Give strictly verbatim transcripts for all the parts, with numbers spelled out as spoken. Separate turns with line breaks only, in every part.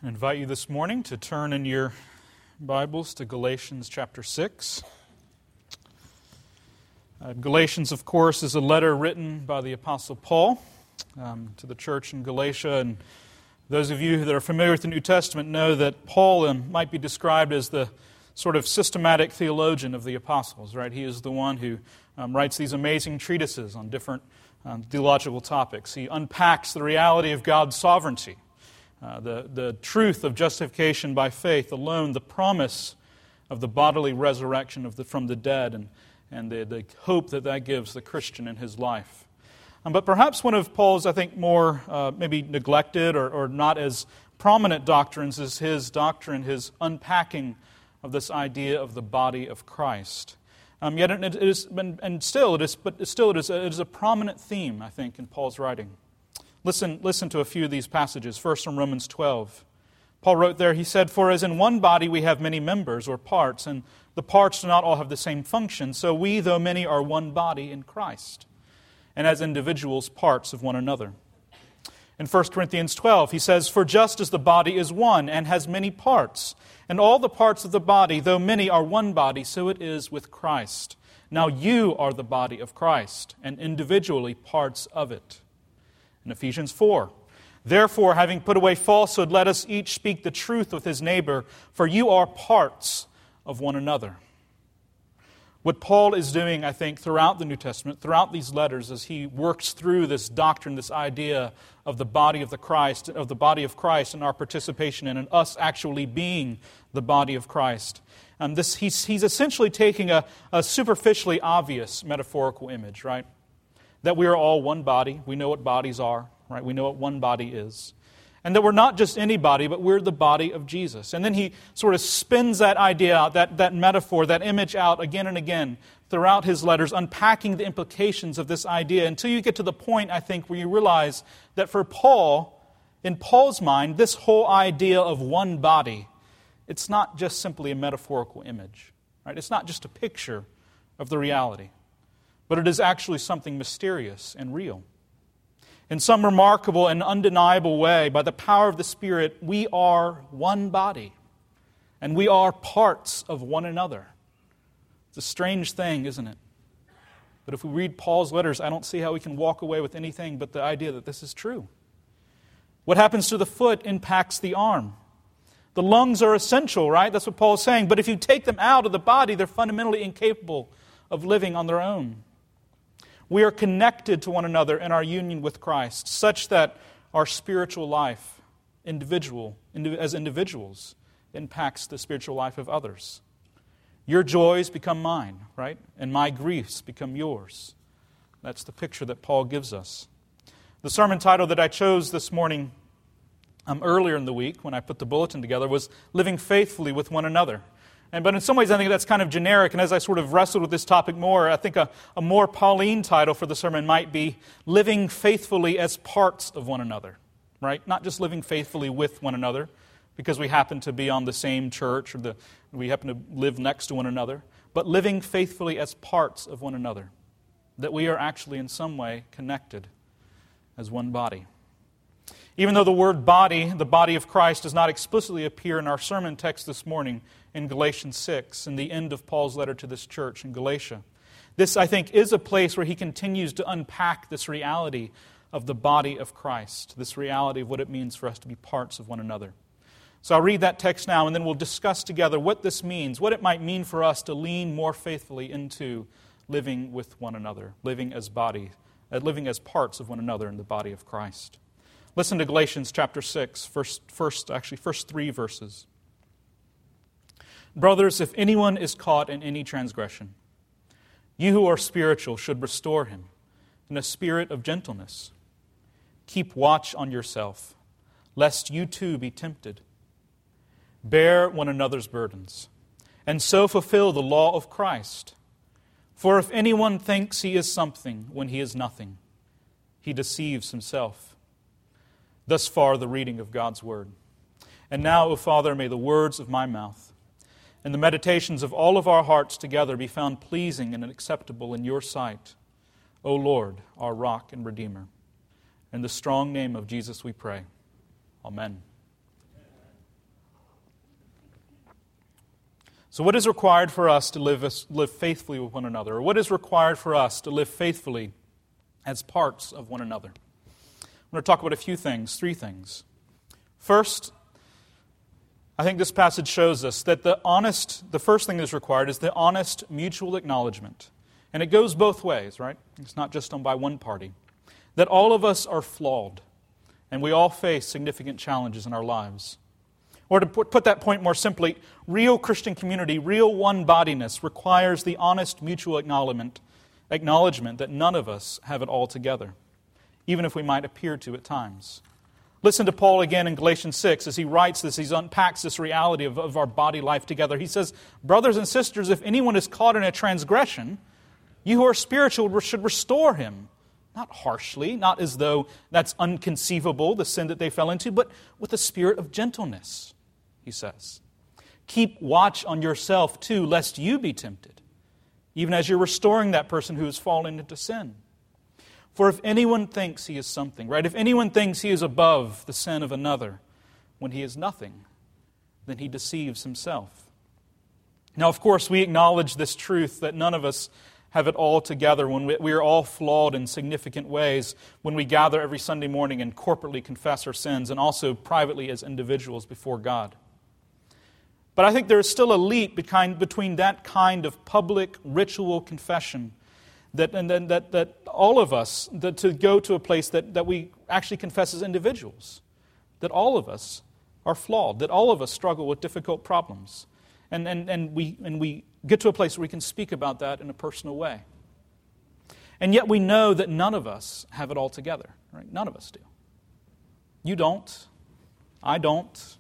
I invite you this morning to turn in your Bibles to Galatians chapter six. Uh, Galatians, of course, is a letter written by the Apostle Paul um, to the church in Galatia. And those of you that are familiar with the New Testament know that Paul um, might be described as the sort of systematic theologian of the apostles, right? He is the one who um, writes these amazing treatises on different um, theological topics. He unpacks the reality of God's sovereignty. Uh, the, the truth of justification by faith alone, the promise of the bodily resurrection of the, from the dead, and, and the, the hope that that gives the Christian in his life. Um, but perhaps one of Paul's, I think, more uh, maybe neglected or, or not as prominent doctrines is his doctrine, his unpacking of this idea of the body of Christ. Um, yet it, it is, and still it is, but still it is, a, it is a prominent theme, I think, in Paul's writing. Listen, listen to a few of these passages. First from Romans twelve. Paul wrote there, he said, "For as in one body we have many members or parts, and the parts do not all have the same function, so we, though many, are one body in Christ, and as individuals parts of one another." In First Corinthians twelve, he says, "For just as the body is one and has many parts, and all the parts of the body, though many, are one body, so it is with Christ. Now you are the body of Christ, and individually parts of it." In Ephesians four, "Therefore, having put away falsehood, let us each speak the truth with his neighbor, for you are parts of one another." What Paul is doing, I think, throughout the New Testament, throughout these letters, as he works through this doctrine, this idea of the body of the Christ, of the body of Christ, and our participation in, and us actually being the body of Christ. Um, this he's he's essentially taking a, a superficially obvious metaphorical image, right? That we are all one body. We know what bodies are, right? We know what one body is. And that we're not just any body, but we're the body of Jesus. And then he sort of spins that idea out, that, that metaphor, that image out again and again throughout his letters, unpacking the implications of this idea until you get to the point, I think, where you realize that for Paul, in Paul's mind, this whole idea of one body, it's not just simply a metaphorical image, right? It's not just a picture of the reality, but it is actually something mysterious and real. In some remarkable and undeniable way, by the power of the Spirit, we are one body, and we are parts of one another. It's a strange thing, isn't it? But if we read Paul's letters, I don't see how we can walk away with anything but the idea that this is true. What happens to the foot impacts the arm. The lungs are essential, right? That's what Paul is saying. But if you take them out of the body, they're fundamentally incapable of living on their own. We are connected to one another in our union with Christ, such that our spiritual life, individual as individuals, impacts the spiritual life of others. Your joys become mine, right? And my griefs become yours. That's the picture that Paul gives us. The sermon title that I chose this morning, um, earlier in the week when I put the bulletin together, was "Living Faithfully with One Another." And, but in some ways, I think that's kind of generic. And as I sort of wrestled with this topic more, I think a, a more Pauline title for the sermon might be "Living Faithfully as Parts of One Another." Right? Not just living faithfully with one another because we happen to be on the same church or the, we happen to live next to one another, but living faithfully as parts of one another. That we are actually in some way connected as one body. Even though the word body, the body of Christ, does not explicitly appear in our sermon text this morning in Galatians six, in the end of Paul's letter to this church in Galatia. This, I think, is a place where he continues to unpack this reality of the body of Christ, this reality of what it means for us to be parts of one another. So I'll read that text now, and then we'll discuss together what this means, what it might mean for us to lean more faithfully into living with one another, living as body, uh, living as parts of one another in the body of Christ. Listen to Galatians chapter six, first, first, actually, first three verses. "Brothers, if anyone is caught in any transgression, you who are spiritual should restore him in a spirit of gentleness. Keep watch on yourself, lest you too be tempted. Bear one another's burdens, and so fulfill the law of Christ. For if anyone thinks he is something when he is nothing, he deceives himself." Thus far, the reading of God's Word. And now, O Father, may the words of my mouth and the meditations of all of our hearts together be found pleasing and acceptable in your sight, O Lord, our rock and Redeemer. In the strong name of Jesus we pray. Amen. So what is required for us to live, live faithfully with one another? Or what is required for us to live faithfully as parts of one another? I'm going to talk about a few things, three things. First, I think this passage shows us that the honest, the first thing that's required is the honest mutual acknowledgement. And it goes both ways, right? It's not just done by one party. That all of us are flawed, and we all face significant challenges in our lives. Or to put that point more simply, real Christian community, real one-bodiness requires the honest mutual acknowledgement, acknowledgement that none of us have it all together, even if we might appear to at times. Listen to Paul again in Galatians six as he writes this, he unpacks this reality of, of our body life together. He says, brothers and sisters, if anyone is caught in a transgression, you who are spiritual should restore him. Not harshly, not as though that's unconceivable, the sin that they fell into, but with a spirit of gentleness, he says. Keep watch on yourself too, lest you be tempted, even as you're restoring that person who has fallen into sin. For if anyone thinks he is something, right? If anyone thinks he is above the sin of another, when he is nothing, then he deceives himself. Now, of course, we acknowledge this truth that none of us have it all together, when we, we are all flawed in significant ways when we gather every Sunday morning and corporately confess our sins, and also privately as individuals before God. But I think there is still a leap between, between that kind of public ritual confession that and then that, that all of us, that to go to a place that, that we actually confess as individuals, that all of us are flawed, that all of us struggle with difficult problems. And, and, and, we, and we get to a place where we can speak about that in a personal way. And yet we know that none of us have it all together. Right? None of us do. You don't. I don't.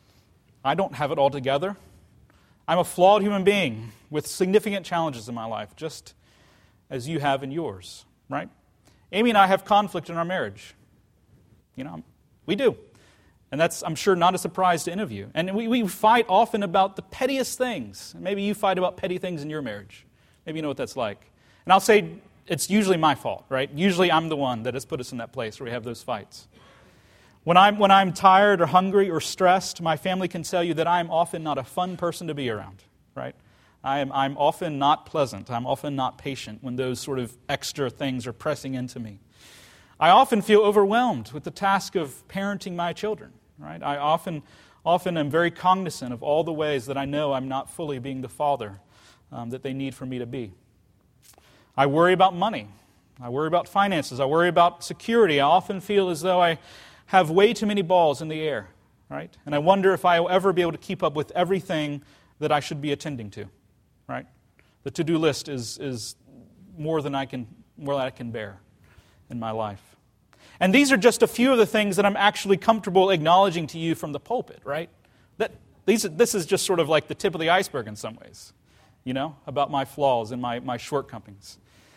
I don't have it all together. I'm a flawed human being with significant challenges in my life, just as you have in yours. Right? Amy and I have conflict in our marriage. You know, we do. And that's, I'm sure, not a surprise to any of you. And we, we fight often about the pettiest things. Maybe you fight about petty things in your marriage. Maybe you know what that's like. And I'll say it's usually my fault, right? Usually I'm the one that has put us in that place where we have those fights. When I'm, when I'm tired or hungry or stressed, my family can tell you that I'm often not a fun person to be around, right? I am, I'm often not pleasant. I'm often not patient when those sort of extra things are pressing into me. I often feel overwhelmed with the task of parenting my children. Right? I often, often am very cognizant of all the ways that I know I'm not fully being the father um, that they need for me to be. I worry about money. I worry about finances. I worry about security. I often feel as though I have way too many balls in the air. Right? And I wonder if I will ever be able to keep up with everything that I should be attending to. Right? The to-do list is, is more than I can, more than I can bear in my life. And these are just a few of the things that I'm actually comfortable acknowledging to you from the pulpit, right? That these, this is just sort of like the tip of the iceberg in some ways, you know, about my flaws and my, my shortcomings.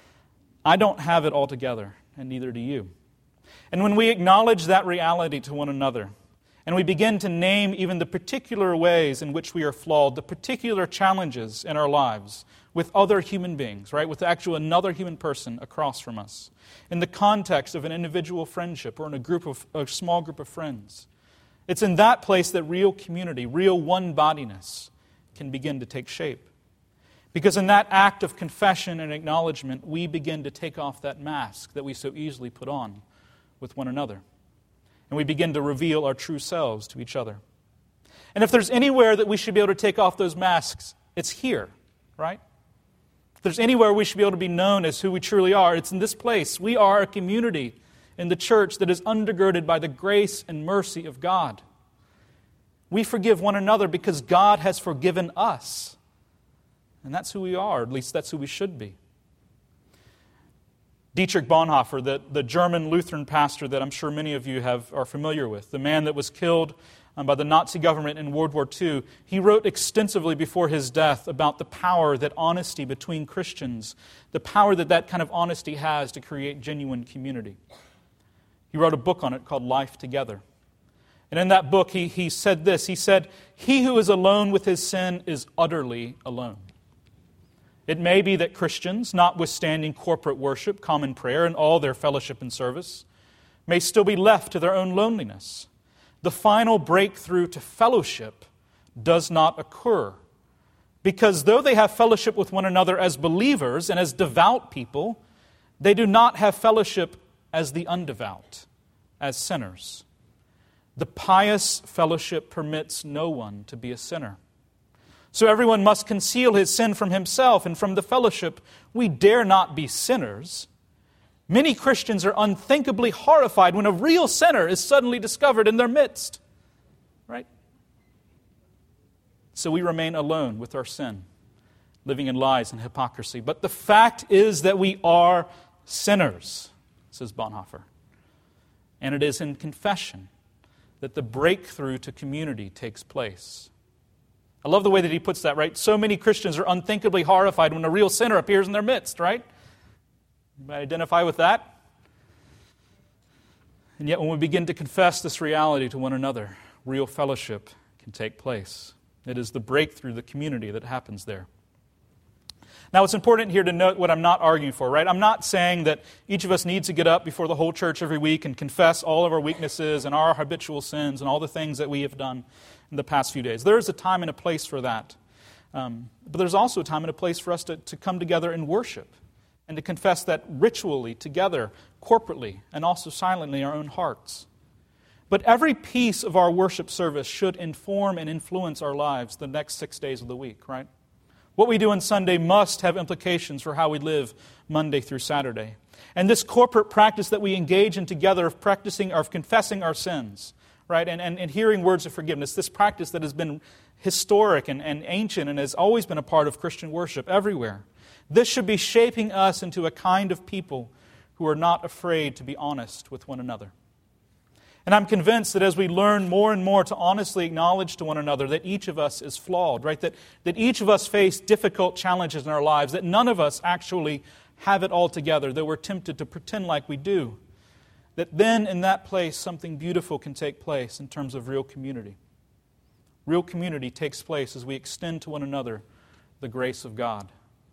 I don't have it all together, and neither do you. And when we acknowledge that reality to one another, and we begin to name even the particular ways in which we are flawed, the particular challenges in our lives with other human beings, right? With actual another human person across from us, in the context of an individual friendship or in a group of a small group of friends. It's in that place that real community, real one-bodiness can begin to take shape. Because in that act of confession and acknowledgement, we begin to take off that mask that we so easily put on with one another. And we begin to reveal our true selves to each other. And if there's anywhere that we should be able to take off those masks, it's here, right? If there's anywhere we should be able to be known as who we truly are, it's in this place. We are a community in the church that is undergirded by the grace and mercy of God. We forgive one another because God has forgiven us. And that's who we are, at least that's who we should be. Dietrich Bonhoeffer, the, the German Lutheran pastor that I'm sure many of you have are familiar with, the man that was killed um, by the Nazi government in World War Two, he wrote extensively before his death about the power that honesty between Christians, the power that that kind of honesty has to create genuine community. He wrote a book on it called Life Together. And in that book, he, he said this, he said, "He who is alone with his sin is utterly alone." It may be that Christians, notwithstanding corporate worship, common prayer, and all their fellowship and service, may still be left to their own loneliness. The final breakthrough to fellowship does not occur Because though they have fellowship with one another as believers and as devout people, they do not have fellowship as the undevout, as sinners. The pious fellowship permits no one to be a sinner. So everyone must conceal his sin from himself and from the fellowship. We dare not be sinners. Many Christians are unthinkably horrified when a real sinner is suddenly discovered in their midst. Right? So we remain alone with our sin, living in lies and hypocrisy. But the fact is that we are sinners, says Bonhoeffer. And it is in confession that the breakthrough to community takes place. I love the way that he puts that, right? So many Christians are unthinkably horrified when a real sinner appears in their midst, right? Anybody identify with that? And yet when we begin to confess this reality to one another, real fellowship can take place. It is the breakthrough, the community that happens there. Now, it's important here to note what I'm not arguing for, right? I'm not saying that each of us needs to get up before the whole church every week and confess all of our weaknesses and our habitual sins and all the things that we have done in the past few days. There is a time and a place for that. Um, but there's also a time and a place for us to, to come together and worship and to confess that ritually, together, corporately, and also silently in our own hearts. But every piece of our worship service should inform and influence our lives the next six days of the week, right? What we do on Sunday must have implications for how we live Monday through Saturday. And this corporate practice that we engage in together of practicing, of confessing our sins, right, and, and, and hearing words of forgiveness, this practice that has been historic and, and ancient and has always been a part of Christian worship everywhere, this should be shaping us into a kind of people who are not afraid to be honest with one another. And I'm convinced that as we learn more and more to honestly acknowledge to one another that each of us is flawed, right? That, that each of us face difficult challenges in our lives, that none of us actually have it all together, that we're tempted to pretend like we do, that then in that place something beautiful can take place in terms of real community. Real community takes place as we extend to one another the grace of God.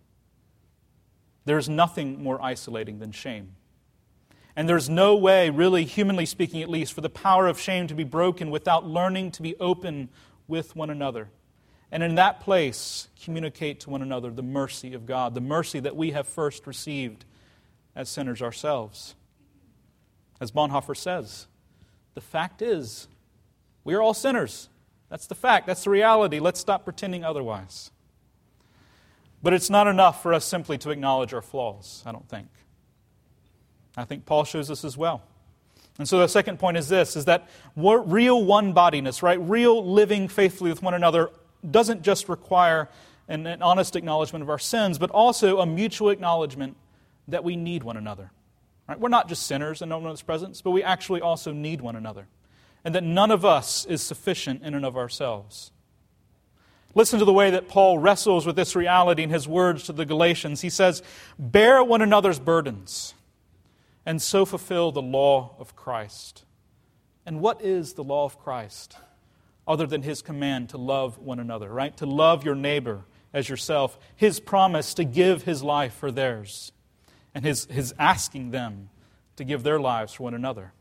There's nothing more isolating than shame. And there's no way, really, humanly speaking at least, for the power of shame to be broken without learning to be open with one another. And in that place, communicate to one another the mercy of God, the mercy that we have first received as sinners ourselves. As Bonhoeffer says, the fact is, we are all sinners. That's the fact. That's the reality. Let's stop pretending otherwise. But it's not enough for us simply to acknowledge our flaws, I don't think. I think Paul shows us as well. And so the second point is this, is that real one-bodiness, right? Real living faithfully with one another doesn't just require an, an honest acknowledgement of our sins, but also a mutual acknowledgement that we need one another. Right? We're not just sinners in one another's presence, but we actually also need one another. And that none of us is sufficient in and of ourselves. Listen to the way that Paul wrestles with this reality in his words to the Galatians. He says, "Bear one another's burdens, and so fulfill the law of Christ." And what is the law of Christ? Other than His command to love one another, right? To love your neighbor as yourself. His promise to give His life for theirs. And His, his asking them to give their lives for one another.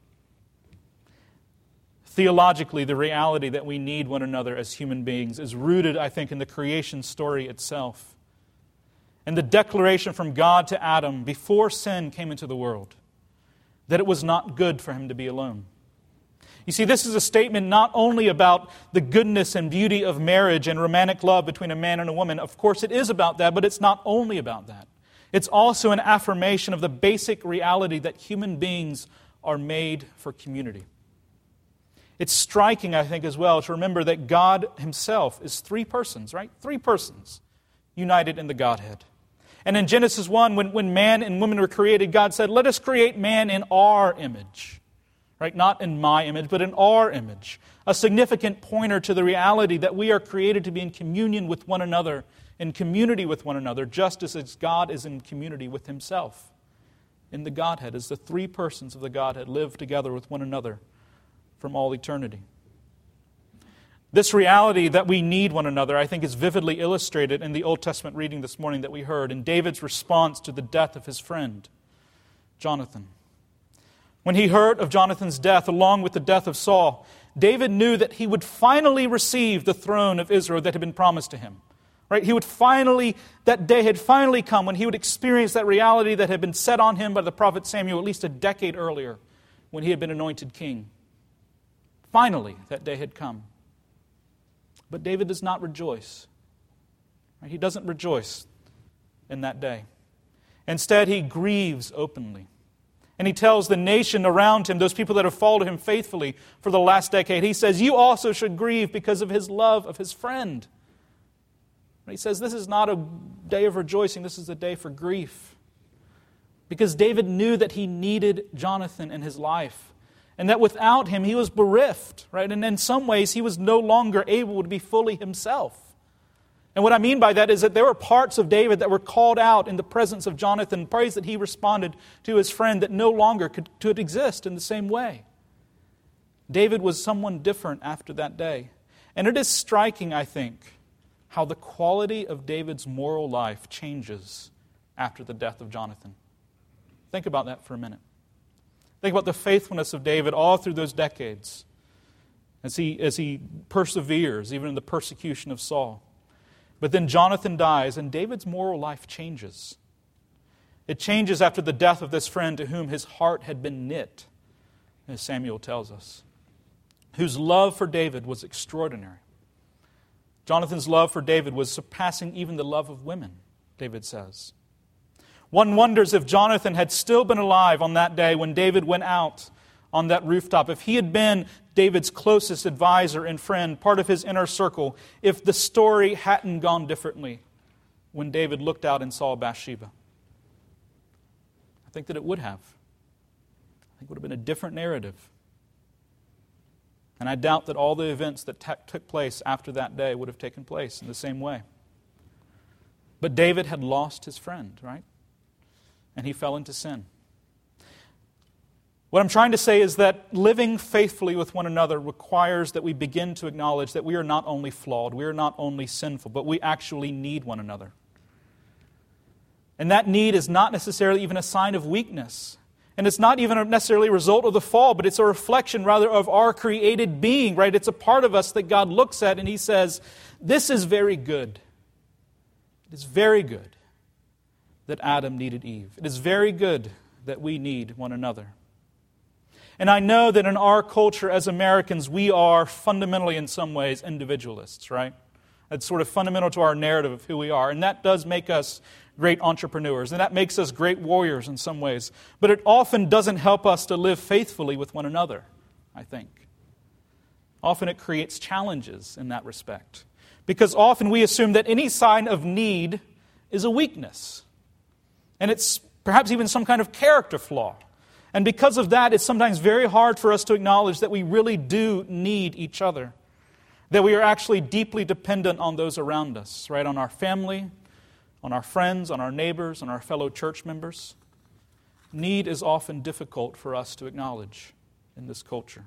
Theologically, the reality that we need one another as human beings is rooted, I think, in the creation story itself. And the declaration from God to Adam before sin came into the world, that it was not good for him to be alone. You see, this is a statement not only about the goodness and beauty of marriage and romantic love between a man and a woman. Of course, it is about that, but it's not only about that. It's also an affirmation of the basic reality that human beings are made for community. It's striking, I think, as well, to remember that God Himself is three persons, right? Three persons united in the Godhead. And in Genesis one, when, when man and woman were created, God said, "Let us create man in our image." Right? Not in my image, but in our image. A significant pointer to the reality that we are created to be in communion with one another, in community with one another, just as God is in community with Himself. In the Godhead, as the three persons of the Godhead live together with one another from all eternity. This reality that we need one another, I think, is vividly illustrated in the Old Testament reading this morning that we heard, in David's response to the death of his friend, Jonathan. When he heard of Jonathan's death, along with the death of Saul, David knew that he would finally receive the throne of Israel that had been promised to him. Right? He would finally, that day had finally come when he would experience that reality that had been set on him by the prophet Samuel at least a decade earlier when he had been anointed king. Finally, that day had come. But David does not rejoice. Right? He doesn't rejoice in that day. Instead, he grieves openly. And he tells the nation around him, those people that have followed him faithfully for the last decade, he says, you also should grieve because of his love of his friend. He says this is not a day of rejoicing, this is a day for grief. Because David knew that he needed Jonathan in his life. And that without him, he was bereft, right? And in some ways, he was no longer able to be fully himself. And what I mean by that is that there were parts of David that were called out in the presence of Jonathan, praise that he responded to his friend that no longer could, could exist in the same way. David was someone different after that day. And it is striking, I think, how the quality of David's moral life changes after the death of Jonathan. Think about that for a minute. Think about the faithfulness of David all through those decades as he, as he perseveres, even in the persecution of Saul. But then Jonathan dies, and David's moral life changes. It changes after the death of this friend to whom his heart had been knit, as Samuel tells us, whose love for David was extraordinary. Jonathan's love for David was surpassing even the love of women, David says. One wonders if Jonathan had still been alive on that day when David went out on that rooftop, if he had been David's closest advisor and friend, part of his inner circle, if the story hadn't gone differently when David looked out and saw Bathsheba. I think that it would have. I think it would have been a different narrative. And I doubt that all the events that t- took place after that day would have taken place in the same way. But David had lost his friend, right? And he fell into sin. What I'm trying to say is that living faithfully with one another requires that we begin to acknowledge that we are not only flawed, we are not only sinful, but we actually need one another. And that need is not necessarily even a sign of weakness. And it's not even necessarily a result of the fall, but it's a reflection rather of our created being, right? It's a part of us that God looks at and He says, this is very good. It is very good that Adam needed Eve. It is very good that we need one another. And I know that in our culture as Americans, we are fundamentally in some ways individualists, right? That's sort of fundamental to our narrative of who we are. And that does make us great entrepreneurs. And that makes us great warriors in some ways. But it often doesn't help us to live faithfully with one another, I think. Often it creates challenges in that respect. Because often we assume that any sign of need is a weakness. And it's perhaps even some kind of character flaw. And because of that, it's sometimes very hard for us to acknowledge that we really do need each other. That we are actually deeply dependent on those around us, right? On our family, on our friends, on our neighbors, on our fellow church members. Need is often difficult for us to acknowledge in this culture.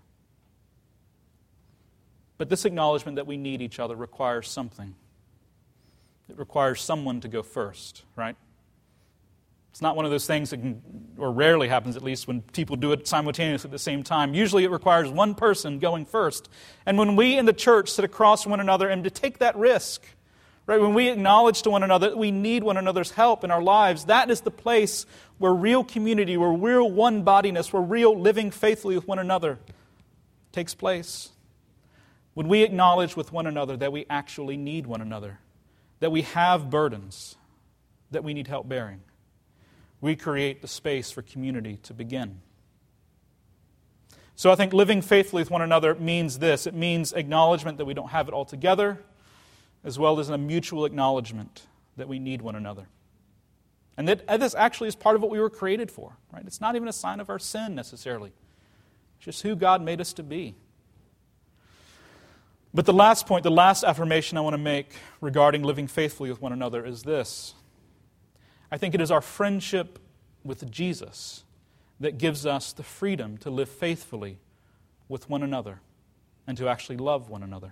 But this acknowledgement that we need each other requires something. It requires someone to go first, right? It's not one of those things that can, or rarely happens at least, when people do it simultaneously at the same time. Usually it requires one person going first. And when we in the church sit across from one another and to take that risk, right, when we acknowledge to one another that we need one another's help in our lives, that is the place where real community, where real one-bodiness, where real living faithfully with one another takes place. When we acknowledge with one another that we actually need one another, that we have burdens that we need help bearing, we create the space for community to begin. So I think living faithfully with one another means this. It means acknowledgement that we don't have it all together, as well as a mutual acknowledgement that we need one another. And that this actually is part of what we were created for, right? It's not even a sign of our sin necessarily. It's just who God made us to be. But the last point, the last affirmation I want to make regarding living faithfully with one another is this. I think it is our friendship with Jesus that gives us the freedom to live faithfully with one another and to actually love one another.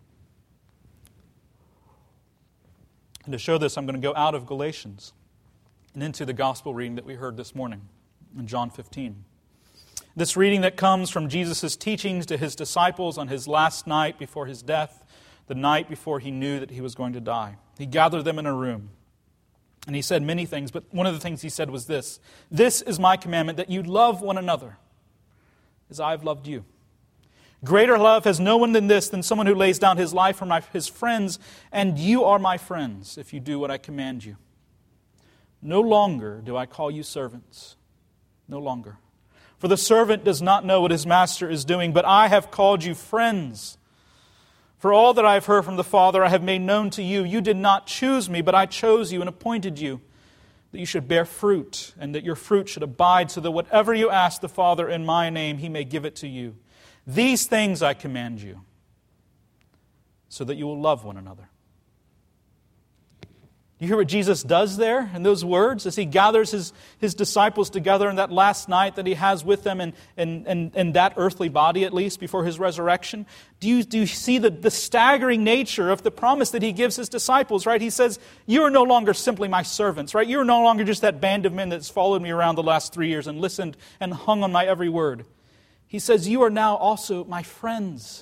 And to show this, I'm going to go out of Galatians and into the gospel reading that we heard this morning in John fifteen. This reading that comes from Jesus' teachings to His disciples on His last night before His death, the night before he knew that he was going to die. He gathered them in a room. And he said many things, but one of the things he said was this: "This is my commandment, that you love one another as I have loved you. Greater love has no one than this, than someone who lays down his life for my, his friends, and you are my friends if you do what I command you. No longer do I call you servants, no longer. For the servant does not know what his master is doing, but I have called you friends. For all that I have heard from the Father I have made known to you. You did not choose me, but I chose you and appointed you, that you should bear fruit, and that your fruit should abide, so that whatever you ask the Father in my name, He may give it to you. These things I command you, so that you will love one another." You hear what Jesus does there in those words as He gathers His, his disciples together in that last night that He has with them in, in, in, in that earthly body, at least, before His resurrection? Do you, do you see the, the staggering nature of the promise that He gives His disciples, right? He says, "You are no longer simply my servants," right? You are no longer just that band of men that's followed me around the last three years and listened and hung on my every word. He says, "You are now also my friends."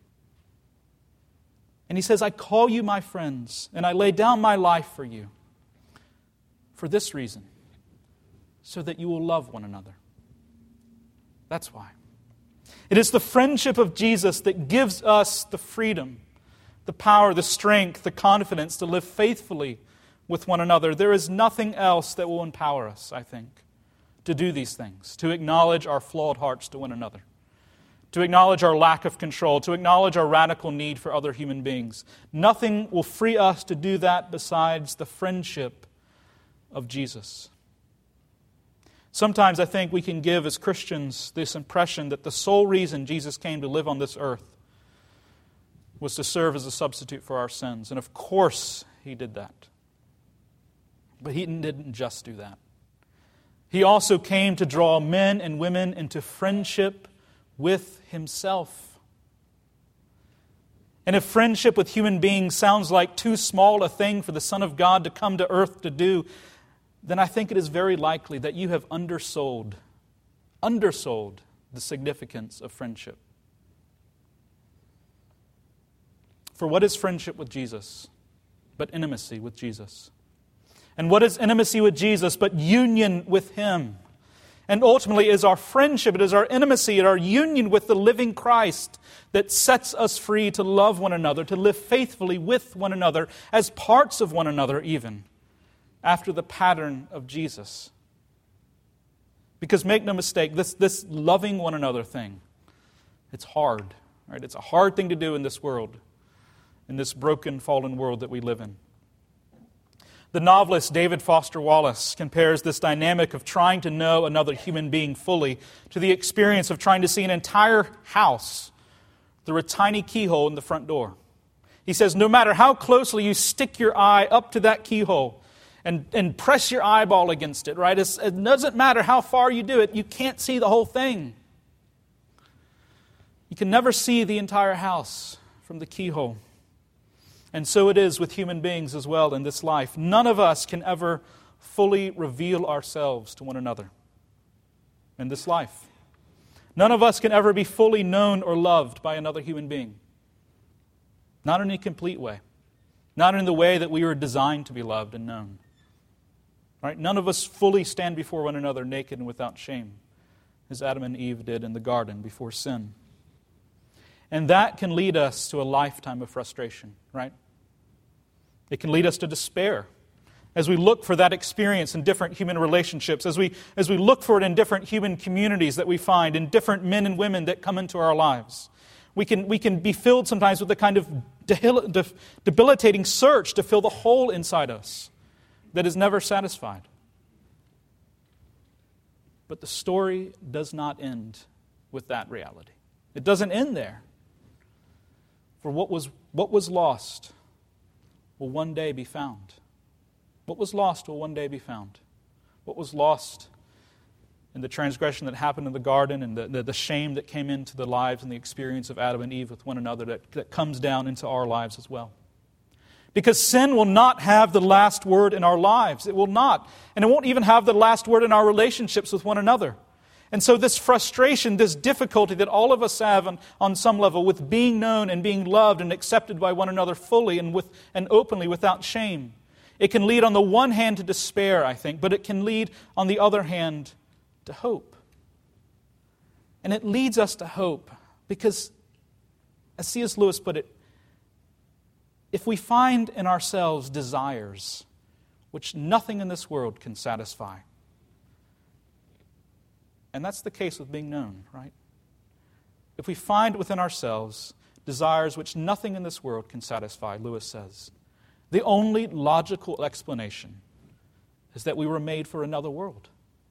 And He says, "I call you my friends, and I lay down my life for you. For this reason, so that you will love one another." That's why. It is the friendship of Jesus that gives us the freedom, the power, the strength, the confidence to live faithfully with one another. There is nothing else that will empower us, I think, to do these things, to acknowledge our flawed hearts to one another, to acknowledge our lack of control, to acknowledge our radical need for other human beings. Nothing will free us to do that besides the friendship of Jesus. Sometimes I think we can give as Christians this impression that the sole reason Jesus came to live on this earth was to serve as a substitute for our sins. And of course He did that. But He didn't just do that. He also came to draw men and women into friendship with Himself. And if friendship with human beings sounds like too small a thing for the Son of God to come to earth to do, then I think it is very likely that you have undersold, undersold the significance of friendship. For what is friendship with Jesus but intimacy with Jesus? And what is intimacy with Jesus but union with Him? And ultimately, it is our friendship, it is our intimacy, and our union with the living Christ that sets us free to love one another, to live faithfully with one another, as parts of one another even, after the pattern of Jesus. Because make no mistake, this, this loving one another thing, it's hard. Right? It's a hard thing to do in this world, in this broken, fallen world that we live in. The novelist David Foster Wallace compares this dynamic of trying to know another human being fully to the experience of trying to see an entire house through a tiny keyhole in the front door. He says, no matter how closely you stick your eye up to that keyhole and, and press your eyeball against it, right? It's, it doesn't matter how far you do it, you can't see the whole thing. You can never see the entire house from the keyhole. And so it is with human beings as well in this life. None of us can ever fully reveal ourselves to one another in this life. None of us can ever be fully known or loved by another human being. Not in a complete way. Not in the way that we were designed to be loved and known. Right? None of us fully stand before one another naked and without shame, as Adam and Eve did in the garden before sin. And that can lead us to a lifetime of frustration, right? It can lead us to despair as we look for that experience in different human relationships, as we, as we look for it in different human communities that we find, in different men and women that come into our lives. We can, we can be filled sometimes with a kind of debilitating search to fill the hole inside us that is never satisfied. But the story does not end with that reality. It doesn't end there. For what was what was lost will one day be found. What was lost will one day be found. What was lost in the transgression that happened in the garden and the, the, the shame that came into the lives and the experience of Adam and Eve with one another, that, that comes down into our lives as well. Because sin will not have the last word in our lives. It will not. And it won't even have the last word in our relationships with one another. And so this frustration, this difficulty that all of us have on, on some level with being known and being loved and accepted by one another fully and with and openly without shame, it can lead on the one hand to despair, I think, but it can lead on the other hand to hope. And it leads us to hope because, as C S Lewis put it, if we find in ourselves desires which nothing in this world can satisfy, and that's the case with being known, right? If we find within ourselves desires which nothing in this world can satisfy, Lewis says, the only logical explanation is that we were made for another world.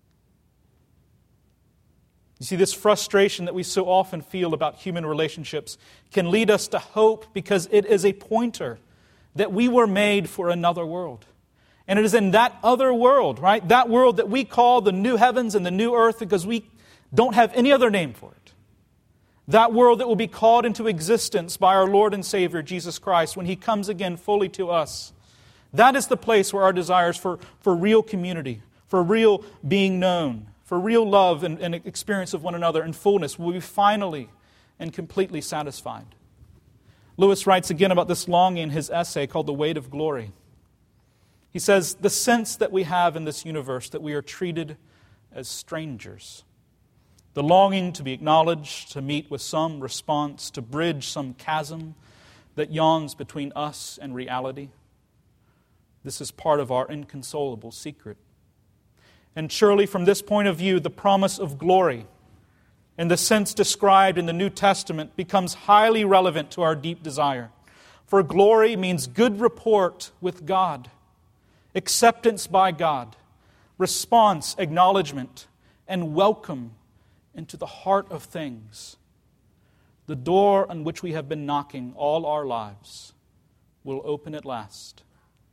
You see, this frustration that we so often feel about human relationships can lead us to hope because it is a pointer that we were made for another world. And it is in that other world, right? That world that we call the new heavens and the new earth because we don't have any other name for it. That world that will be called into existence by our Lord and Savior, Jesus Christ, when He comes again fully to us. That is the place where our desires for, for real community, for real being known, for real love and, and experience of one another in fullness will be finally and completely satisfied. Lewis writes again about this longing in his essay called The Weight of Glory. He says, the sense that we have in this universe that we are treated as strangers, the longing to be acknowledged, to meet with some response, to bridge some chasm that yawns between us and reality. This is part of our inconsolable secret. And surely from this point of view, the promise of glory, in the sense described in the New Testament, becomes highly relevant to our deep desire. For glory means good report with God, acceptance by God, response, acknowledgement, and welcome into the heart of things. The door on which we have been knocking all our lives will open at last.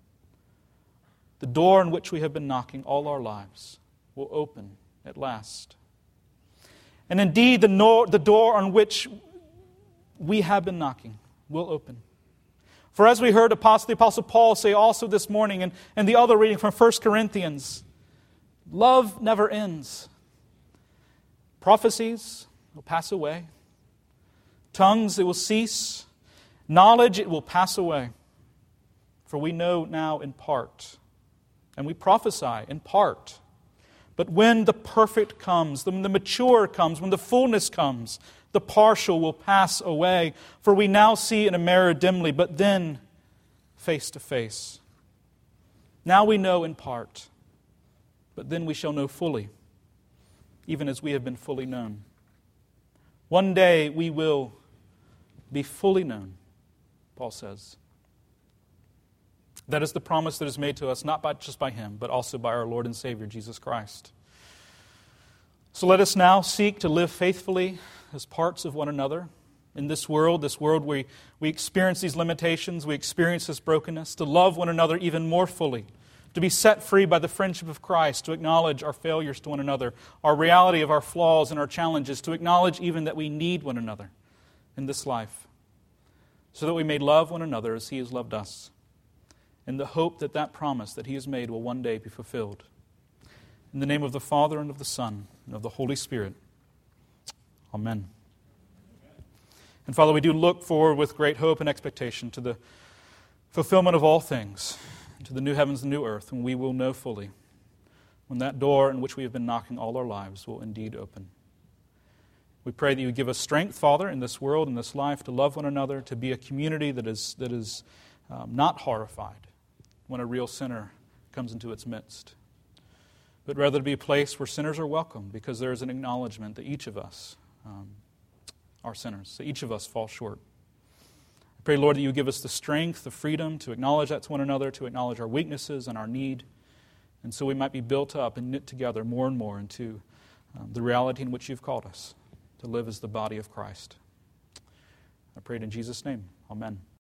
The door on which we have been knocking all our lives will open at last. And indeed, the, no- the door on which we have been knocking will open. For as we heard Apostle, the Apostle Paul say also this morning, and, and the other reading from First Corinthians, love never ends. Prophecies will pass away. Tongues, it will cease. Knowledge, it will pass away. For we know now in part, and we prophesy in part. But when the perfect comes, when the mature comes, when the fullness comes, the partial will pass away. For we now see in a mirror dimly, but then face to face. Now we know in part, but then we shall know fully, even as we have been fully known. One day we will be fully known, Paul says. That is the promise that is made to us, not by, just by Him, but also by our Lord and Savior, Jesus Christ. So let us now seek to live faithfully as parts of one another in this world, this world where we, we experience these limitations, we experience this brokenness, to love one another even more fully, to be set free by the friendship of Christ, to acknowledge our failures to one another, our reality of our flaws and our challenges, to acknowledge even that we need one another in this life, so that we may love one another as He has loved us, in the hope that that promise that He has made will one day be fulfilled. In the name of the Father, and of the Son, and of the Holy Spirit. Amen. And Father, we do look forward with great hope and expectation to the fulfillment of all things, to the new heavens and new earth, when we will know fully, when that door in which we have been knocking all our lives will indeed open. We pray that you give us strength, Father, in this world, in this life, to love one another, to be a community that is, that is um, not horrified when a real sinner comes into its midst, but rather to be a place where sinners are welcome, because there is an acknowledgement that each of us um, are sinners, that each of us fall short. I pray, Lord, that you give us the strength, the freedom to acknowledge that to one another, to acknowledge our weaknesses and our need, and so we might be built up and knit together more and more into um, the reality in which you've called us, to live as the body of Christ. I pray it in Jesus' name. Amen.